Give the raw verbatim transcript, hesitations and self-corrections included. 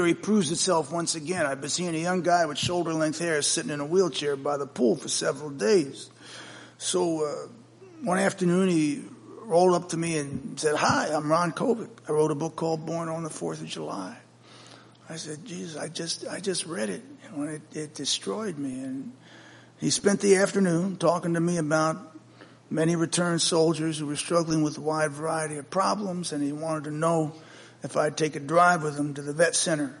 He proves itself once again. I've been seeing a young guy with shoulder-length hair sitting in a wheelchair by the pool for several days. So uh, one afternoon he rolled up to me and said, "Hi, I'm Ron Kovic. I wrote a book called Born on the Fourth of July." I said, "Jesus, I just I just read it, you know, and it, it destroyed me." And he spent the afternoon talking to me about many returned soldiers who were struggling with a wide variety of problems, and he wanted to know if I'd take a drive with him to the vet center